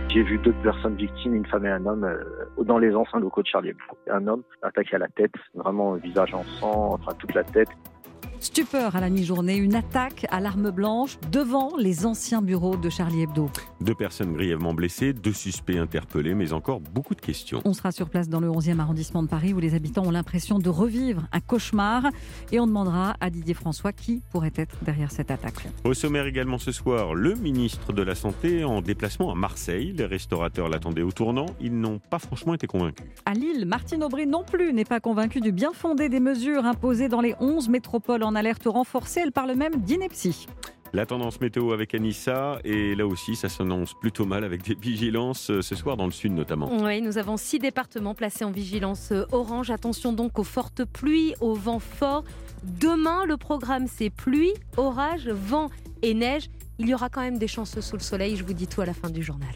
J'ai vu deux personnes victimes, une femme et un homme, dans les anciens locaux de Charlie Hebdo. Un homme attaqué à la tête, vraiment visage en sang, enfin toute la tête. Stupeur à la mi-journée, une attaque à l'arme blanche devant les anciens bureaux de Charlie Hebdo. 2 personnes grièvement blessées, 2 suspects interpellés, mais encore beaucoup de questions. On sera sur place dans le 11e arrondissement de Paris où les habitants ont l'impression de revivre un cauchemar. Et on demandera à Didier François qui pourrait être derrière cette attaque. Au sommaire également ce soir, le ministre de la Santé en déplacement à Marseille. Les restaurateurs l'attendaient au tournant. Ils n'ont pas franchement été convaincus. À Lille, Martine Aubry non plus n'est pas convaincue du bien fondé des mesures imposées dans les 11 métropoles en alerte renforcée. Elle parle même d'ineptie. La tendance météo avec Anissa, et là aussi ça s'annonce plutôt mal avec des vigilances ce soir dans le sud notamment. Oui, nous avons 6 départements placés en vigilance orange. Attention donc aux fortes pluies, aux vents forts. Demain, le programme c'est pluie, orage, vent et neige. Il y aura quand même des chances sous le soleil. Je vous dis tout à la fin du journal.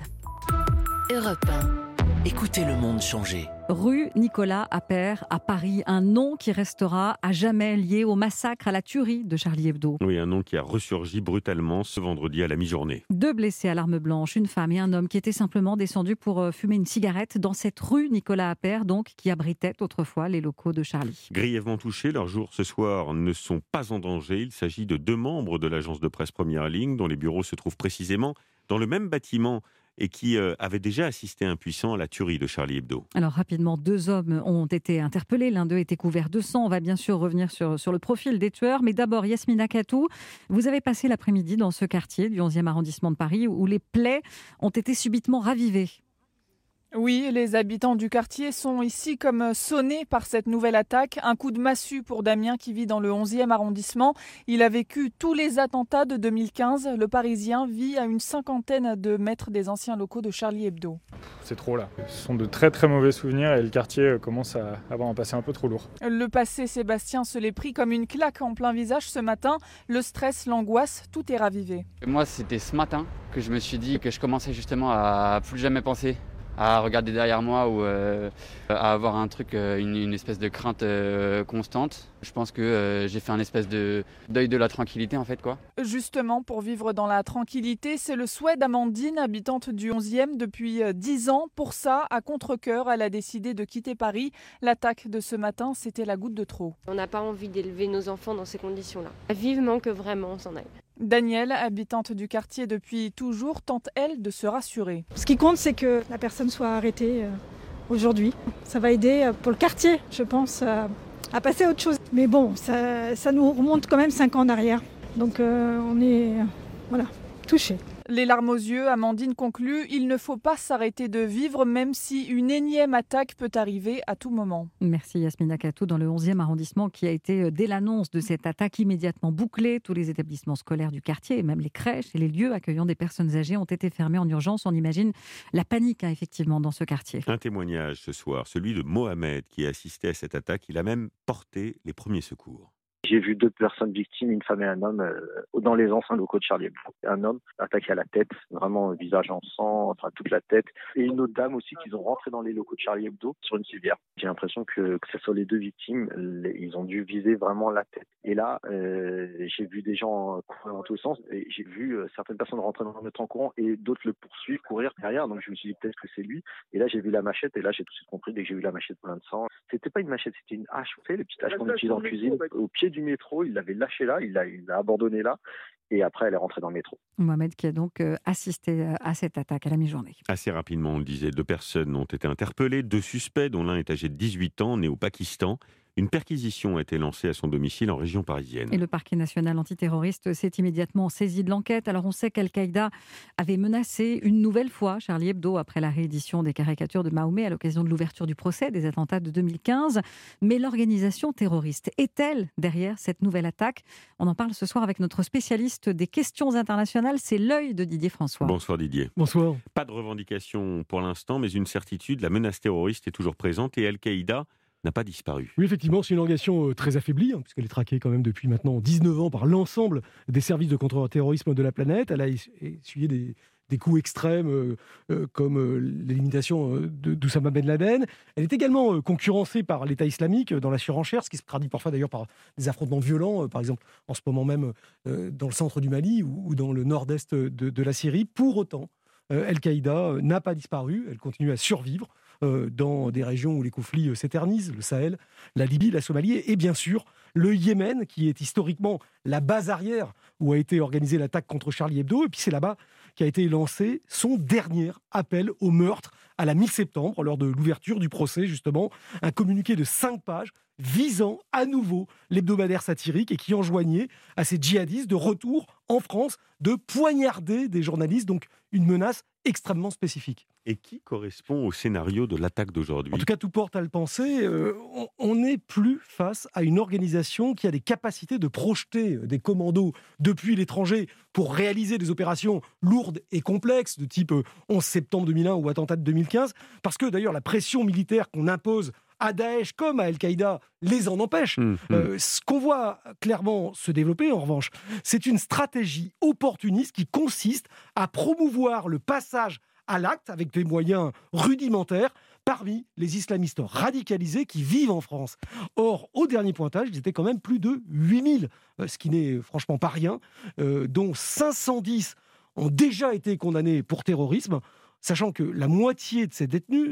Europe 1. Écoutez le monde changer. Rue Nicolas Appert à Paris, un nom qui restera à jamais lié au massacre, à la tuerie de Charlie Hebdo. Oui, un nom qui a ressurgi brutalement ce vendredi à la mi-journée. 2 blessés à l'arme blanche, une femme et un homme qui étaient simplement descendus pour fumer une cigarette dans cette rue Nicolas Appert, donc qui abritait autrefois les locaux de Charlie. Grièvement touchés, leurs jours ce soir ne sont pas en danger. Il s'agit de 2 membres de l'agence de presse Première Ligne dont les bureaux se trouvent précisément dans le même bâtiment et qui avaient déjà assisté impuissants à la tuerie de Charlie Hebdo. Alors rapidement, 2 hommes ont été interpellés. L'un d'eux était couvert de sang. On va bien sûr revenir sur le profil des tueurs. Mais d'abord, Yasmina Katou, vous avez passé l'après-midi dans ce quartier du 11e arrondissement de Paris où les plaies ont été subitement ravivées. Oui, les habitants du quartier sont ici comme sonnés par cette nouvelle attaque. Un coup de massue pour Damien qui vit dans le 11e arrondissement. Il a vécu tous les attentats de 2015. Le Parisien vit à une 50aine de mètres des anciens locaux de Charlie Hebdo. C'est trop là. Ce sont de très très mauvais souvenirs et le quartier commence à avoir un passé un peu trop lourd. Le passé, Sébastien se l'est pris comme une claque en plein visage ce matin. Le stress, l'angoisse, tout est ravivé. Moi, c'était ce matin que je me suis dit que je commençais justement à plus jamais penser à regarder derrière moi ou à avoir un truc, une espèce de crainte constante. Je pense que j'ai fait un espèce de deuil de la tranquillité en fait quoi. Justement, pour vivre dans la tranquillité, c'est le souhait d'Amandine, habitante du 11e depuis 10 ans. Pour ça, à contre-cœur, elle a décidé de quitter Paris. L'attaque de ce matin, c'était la goutte de trop. On n'a pas envie d'élever nos enfants dans ces conditions-là. Vivement que vraiment on s'en aille. Danielle, habitante du quartier depuis toujours, tente elle de se rassurer. Ce qui compte, c'est que la personne soit arrêtée aujourd'hui. Ça va aider pour le quartier, je pense, à passer à autre chose. Mais bon, ça nous remonte quand même 5 ans en arrière. Donc on est touchés. Les larmes aux yeux, Amandine conclut, il ne faut pas s'arrêter de vivre même si une énième attaque peut arriver à tout moment. Merci Yasmina Katou dans le 11e arrondissement qui a été, dès l'annonce de cette attaque, immédiatement bouclé. Tous les établissements scolaires du quartier et même les crèches et les lieux accueillant des personnes âgées ont été fermés en urgence. On imagine la panique effectivement dans ce quartier. Un témoignage ce soir, celui de Mohamed qui a assisté à cette attaque. Il a même porté les premiers secours. J'ai vu deux personnes victimes, une femme et un homme, dans les anciens locaux de Charlie Hebdo. Un homme attaqué à la tête, vraiment visage en sang, enfin toute la tête. Et une autre dame aussi qui sont rentrés dans les locaux de Charlie Hebdo sur une civière. J'ai l'impression que ce soit les deux victimes, ils ont dû viser vraiment la tête. Et là, j'ai vu des gens courir dans tous les sens. Et j'ai vu certaines personnes rentrer dans notre courant et d'autres le poursuivre, courir derrière. Donc je me suis dit peut-être que c'est lui. Et là, j'ai vu la machette et là, j'ai tout de suite compris dès que j'ai vu la machette plein de sang. C'était pas une machette, c'était une hache. Vous savez, les petites haches qu'on utilise en cuisine. Au pied du métro, il l'avait lâché là, il l'a abandonné là. Et après, elle est rentrée dans le métro. Mohamed qui a donc assisté à cette attaque à la mi-journée. Assez rapidement, on le disait, 2 personnes ont été interpellées, 2 suspects, dont l'un est âgé de 18 ans, né au Pakistan. Une perquisition a été lancée à son domicile en région parisienne. Et le parquet national antiterroriste s'est immédiatement saisi de l'enquête. Alors on sait qu'Al-Qaïda avait menacé une nouvelle fois Charlie Hebdo après la réédition des caricatures de Mahomet à l'occasion de l'ouverture du procès des attentats de 2015. Mais l'organisation terroriste est-elle derrière cette nouvelle attaque ? On en parle ce soir avec notre spécialiste des questions internationales, c'est l'œil de Didier François. Bonsoir Didier. Bonsoir. Pas de revendication pour l'instant, mais une certitude, la menace terroriste est toujours présente et Al-Qaïda n'a pas disparu. Oui, effectivement, c'est une organisation très affaiblie, puisqu'elle est traquée quand même depuis maintenant 19 ans par l'ensemble des services de contre-terrorisme de la planète. Elle a essuyé des coups extrêmes comme l'élimination d'Oussama Ben Laden. Elle est également concurrencée par l'État islamique dans la surenchère, ce qui se traduit parfois d'ailleurs par des affrontements violents, par exemple en ce moment même dans le centre du Mali ou dans le nord-est de la Syrie. Pour autant, Al-Qaïda n'a pas disparu, elle continue à survivre dans des régions où les conflits s'éternisent, le Sahel, la Libye, la Somalie et bien sûr le Yémen, qui est historiquement la base arrière où a été organisée l'attaque contre Charlie Hebdo. Et puis c'est là-bas qu'a été lancé son dernier appel au meurtre à la mi-septembre, lors de l'ouverture du procès, justement, un communiqué de 5 pages visant à nouveau l'hebdomadaire satirique et qui enjoignait à ces djihadistes de retour en France de poignarder des journalistes, donc une menace extrêmement spécifique. Et qui correspond au scénario de l'attaque d'aujourd'hui ? En tout cas, tout porte à le penser. On n'est plus face à une organisation qui a des capacités de projeter des commandos depuis l'étranger pour réaliser des opérations lourdes et complexes de type 11 septembre 2001 ou attentat de 2015. Parce que d'ailleurs, la pression militaire qu'on impose à Daesh comme à Al-Qaïda les en empêche. Ce qu'on voit clairement se développer, en revanche, c'est une stratégie opportuniste qui consiste à promouvoir le passage à l'acte avec des moyens rudimentaires parmi les islamistes radicalisés qui vivent en France. Or, au dernier pointage, ils étaient quand même plus de 8000, ce qui n'est franchement pas rien, dont 510 ont déjà été condamnés pour terrorisme, sachant que la moitié de ces détenus,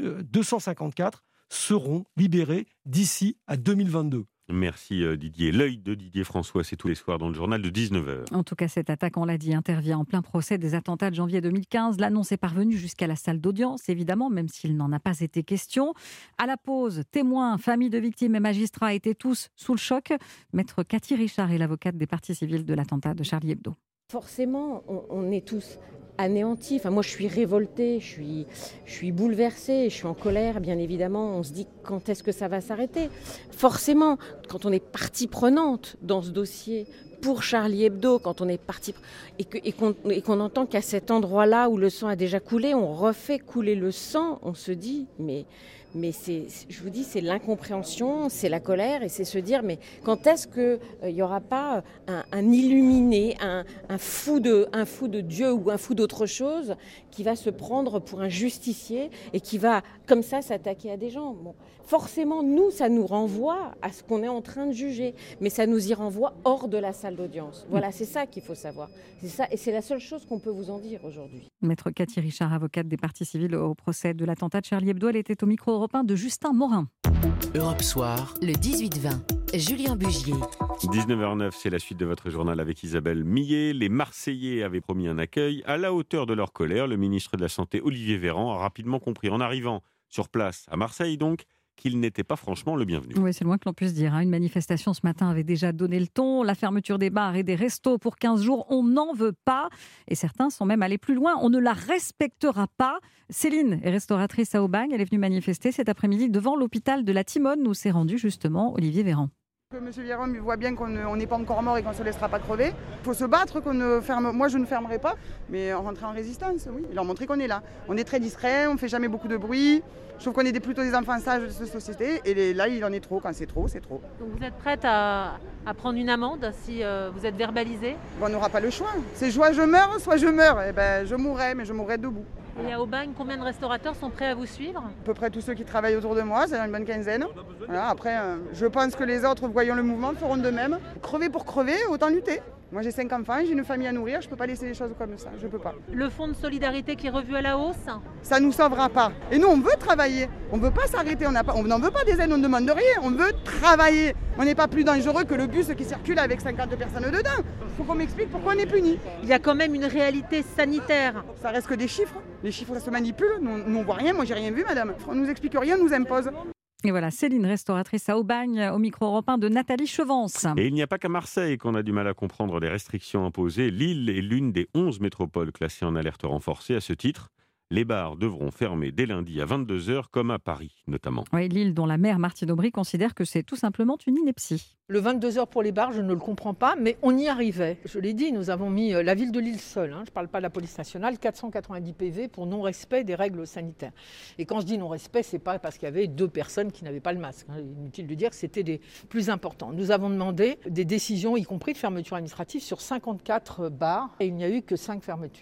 254, seront libérés d'ici à 2022. Merci Didier. L'œil de Didier François, c'est tous les soirs dans le journal de 19h. En tout cas, cette attaque, on l'a dit, intervient en plein procès des attentats de janvier 2015. L'annonce est parvenue jusqu'à la salle d'audience, évidemment, même s'il n'en a pas été question. À la pause, témoins, familles de victimes et magistrats étaient tous sous le choc. Maître Cathy Richard est l'avocate des parties civiles de l'attentat de Charlie Hebdo. Forcément, on est tous anéantis. Enfin, moi, je suis révoltée, je suis bouleversée, je suis en colère, bien évidemment. On se dit, quand est-ce que ça va s'arrêter ? Forcément, quand on est partie prenante dans ce dossier pour Charlie Hebdo, quand on est partie et qu'on entend qu'à cet endroit-là où le sang a déjà coulé, on refait couler le sang, on se dit, mais je vous dis, c'est l'incompréhension, c'est la colère et c'est se dire, mais quand est-ce qu'il n'y aura pas un illuminé, un fou de Dieu ou un fou d'autre chose qui va se prendre pour un justicier et qui va comme ça s'attaquer à des gens. Bon, forcément, nous, ça nous renvoie à ce qu'on est en train de juger, mais ça nous y renvoie hors de la salle d'audience. Voilà, c'est ça qu'il faut savoir. C'est ça, et c'est la seule chose qu'on peut vous en dire aujourd'hui. Maître Cathy Richard, avocate des parties civiles au procès de l'attentat de Charlie Hebdo, elle était au micro européen de Justin Morin. Europe Soir, le 18-20. Julien Bugier. 19h09, c'est la suite de votre journal avec Isabelle Millet. Les Marseillais avaient promis un accueil à la hauteur de leur colère. Le ministre de la Santé, Olivier Véran, a rapidement compris, en arrivant sur place à Marseille donc, qu'il n'était pas franchement le bienvenu. Oui, c'est le moins que l'on puisse dire. Une manifestation ce matin avait déjà donné le ton. La fermeture des bars et des restos pour 15 jours, on n'en veut pas. Et certains sont même allés plus loin. On ne la respectera pas. Céline est restauratrice à Aubagne. Elle est venue manifester cet après-midi devant l'hôpital de la Timone où s'est rendu justement Olivier Véran. Que M. Véran voit bien qu'on n'est pas encore mort et qu'on ne se laissera pas crever. Il faut se battre, qu'on ne ferme. Moi, je ne fermerai pas, mais rentrer en résistance, oui. Et leur montrer qu'on est là. On est très discret, on ne fait jamais beaucoup de bruit. Je trouve qu'on est plutôt des enfants sages de cette société. Et là, il en est trop. Quand c'est trop, c'est trop. Donc vous êtes prête à prendre une amende si vous êtes verbalisé ? Bon, on n'aura pas le choix. C'est soit je meurs, soit je meurs. Eh ben, je mourrai, mais je mourrai debout. Et à Aubagne, combien de restaurateurs sont prêts à vous suivre ? À peu près tous ceux qui travaillent autour de moi, c'est une bonne quinzaine. Voilà, après, je pense que les autres, voyant le mouvement, feront de même. Crever pour crever, autant lutter. Moi j'ai 5 enfants, j'ai une famille à nourrir, je ne peux pas laisser les choses comme ça, je ne peux pas. Le fonds de solidarité qui est revu à la hausse ? Ça ne nous sauvera pas. Et nous on veut travailler, on ne veut pas s'arrêter, on n'en veut pas des aides, on ne demande rien, on veut travailler. On n'est pas plus dangereux que le bus qui circule avec 50 personnes dedans. Il faut qu'on m'explique pourquoi on est puni. Il y a quand même une réalité sanitaire. Ça reste que des chiffres, les chiffres ça se manipule, nous on ne voit rien, moi j'ai rien vu madame. On ne nous explique rien, on nous impose. Et voilà, Céline, restauratrice à Aubagne, au micro européen de Nathalie Chevance. Et il n'y a pas qu'à Marseille qu'on a du mal à comprendre les restrictions imposées. Lille est l'une des 11 métropoles classées en alerte renforcée. À ce titre, les bars devront fermer dès lundi à 22h, comme à Paris notamment. Oui, Lille, dont la maire Martine Aubry considère que c'est tout simplement une ineptie. Le 22h pour les bars, je ne le comprends pas, mais on y arrivait. Je l'ai dit, nous avons mis la ville de Lille seule, je ne parle pas de la police nationale, 490 PV pour non-respect des règles sanitaires. Et quand je dis non-respect, ce n'est pas parce qu'il y avait 2 personnes qui n'avaient pas le masque. Inutile de dire que c'était des plus importants. Nous avons demandé des décisions, y compris de fermeture administrative, sur 54 bars, et il n'y a eu que 5 fermetures.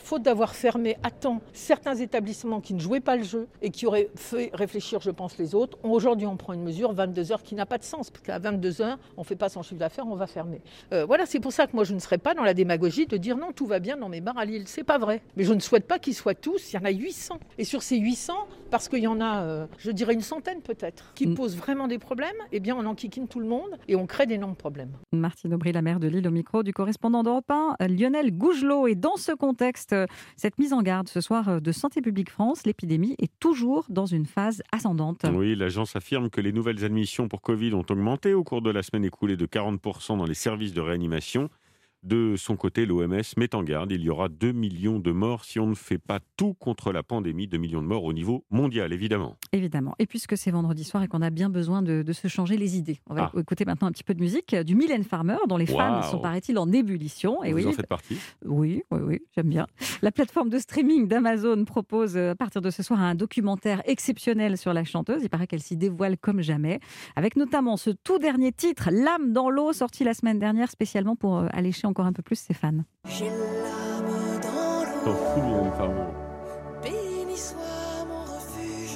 faute d'avoir fermé à temps certains établissements qui ne jouaient pas le jeu et qui auraient fait réfléchir, je pense, les autres, aujourd'hui on prend une mesure 22 heures qui n'a pas de sens, parce qu'à 22 heures, on ne fait pas son chiffre d'affaires, on va fermer. Voilà, c'est pour ça que moi je ne serais pas dans la démagogie de dire non, tout va bien dans mes bars à Lille. C'est pas vrai. Mais je ne souhaite pas qu'ils soient tous, il y en a 800. Et sur ces 800, parce qu'il y en a, je dirais une centaine peut-être, qui posent vraiment des problèmes, eh bien on enquiquine tout le monde et on crée d'énormes problèmes. Martine Aubry, la maire de Lille, au micro du correspondant d'Europe 1, Lionel Gougelot. Et dans ce contexte, cette mise en garde ce soir de Santé publique France, l'épidémie est toujours dans une phase ascendante. Oui, l'agence affirme que les nouvelles admissions pour Covid ont augmenté au cours de la semaine écoulée de 40% dans les services de réanimation. De son côté, l'OMS met en garde, il y aura 2 millions de morts si on ne fait pas tout contre la pandémie, 2 millions de morts au niveau mondial, évidemment. Évidemment. Et puisque c'est vendredi soir et qu'on a bien besoin de se changer les idées, on va écouter maintenant un petit peu de musique du Mylène Farmer, dont les fans sont, paraît-il, en ébullition. Et vous en faites partie ? Oui, j'aime bien. La plateforme de streaming d'Amazon propose à partir de ce soir un documentaire exceptionnel sur la chanteuse. Il paraît qu'elle s'y dévoile comme jamais, avec notamment ce tout dernier titre, L'âme dans l'eau, sorti la semaine dernière spécialement pour allécher encore un peu plus ses fans. J'ai l'âme dans l'eau. T'en fous, Mylène Farmer. Béni soit mon refuge,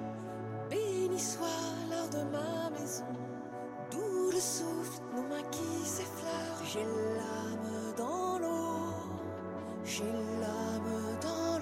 béni soit l'heure de ma maison, d'où le souffle nos mains qui s'effleurent. J'ai l'âme dans l'eau, j'ai l'âme dans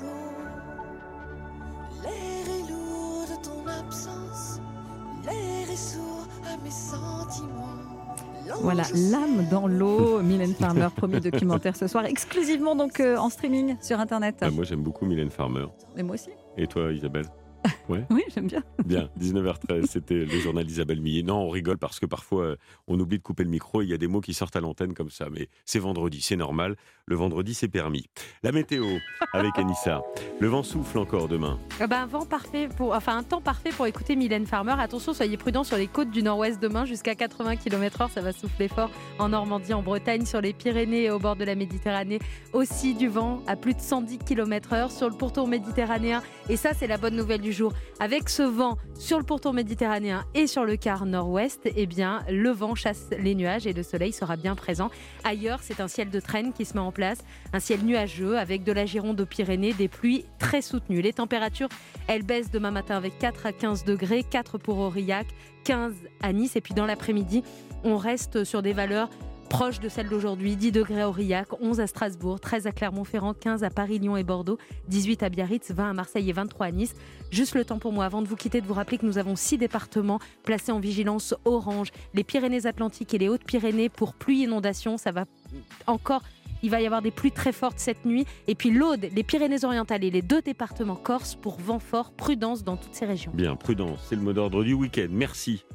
l'eau. L'air est lourd de ton absence, l'air est sourd à mes sentiments. Voilà, L'âme dans l'eau, Mylène Farmer, premier documentaire ce soir, exclusivement donc en streaming sur Internet. Moi j'aime beaucoup Mylène Farmer. Et moi aussi. Et toi Isabelle ? Ouais. Oui, j'aime bien. Bien, 19h13, c'était le journal d'Isabelle Millet. Non, on rigole parce que parfois on oublie de couper le micro et il y a des mots qui sortent à l'antenne comme ça. Mais c'est vendredi, c'est normal. Le vendredi, c'est permis. La météo avec Anissa. Le vent souffle encore demain. Un temps parfait pour écouter Mylène Farmer. Attention, soyez prudents sur les côtes du nord-ouest demain, jusqu'à 80 km/h. Ça va souffler fort en Normandie, en Bretagne, sur les Pyrénées et au bord de la Méditerranée. Aussi du vent à plus de 110 km/h sur le pourtour méditerranéen. Et ça, c'est la bonne nouvelle du jour. Avec ce vent sur le pourtour méditerranéen et sur le quart nord-ouest, eh bien, le vent chasse les nuages et le soleil sera bien présent. Ailleurs, c'est un ciel de traîne qui se met en place, un ciel nuageux avec de la Gironde aux Pyrénées, des pluies très soutenues. Les températures, elles baissent demain matin avec 4 à 15 degrés, 4 pour Aurillac, 15 à Nice. Et puis dans l'après-midi, on reste sur des valeurs proche de celle d'aujourd'hui, 10 degrés à Aurillac, 11 à Strasbourg, 13 à Clermont-Ferrand, 15 à Paris, Lyon et Bordeaux, 18 à Biarritz, 20 à Marseille et 23 à Nice. Juste le temps pour moi, avant de vous quitter, de vous rappeler que nous avons 6 départements placés en vigilance orange. Les Pyrénées-Atlantiques et les Hautes-Pyrénées pour pluie et inondation. Il va y avoir des pluies très fortes cette nuit. Et puis l'Aude, les Pyrénées-Orientales et les 2 départements corses pour vent fort, prudence dans toutes ces régions. Bien, prudence, c'est le mot d'ordre du week-end. Merci.